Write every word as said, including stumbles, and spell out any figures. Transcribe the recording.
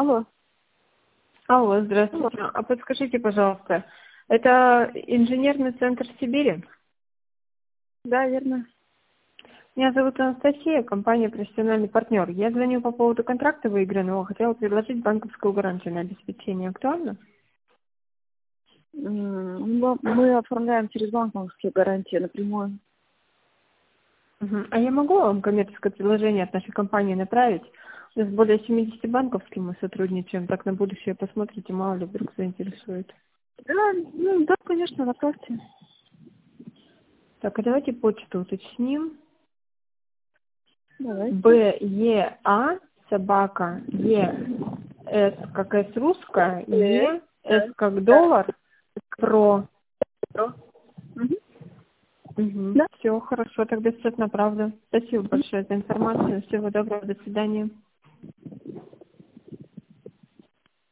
Алло. Алло, Алло. здравствуйте. А подскажите, пожалуйста, это инженерный центр Сибири? Да, верно. Меня зовут Анастасия, компания «Профессиональный партнер». Я звоню по поводу контракта выигранного. Хотела предложить банковскую гарантию на обеспечение. Актуально? М, Мы мы оформляем через банковские гарантии напрямую. Мгм. А я могу вам коммерческое предложение от нашей компании направить? У нас более семидесяти банков, с кем мы сотрудничаем. Так на будущее посмотрите, мало ли вдруг заинтересует. Да, ну да, конечно, направьте. Так, а давайте почту уточним. Давайте. Б-Е-А, собака, Е, С как С русская, Э, Е, С Да. как Да. доллар, про. Что? Мгм. Угу. Да. Все, хорошо, тогда все правда. Спасибо большое за информацию. Всего доброго, до свидания.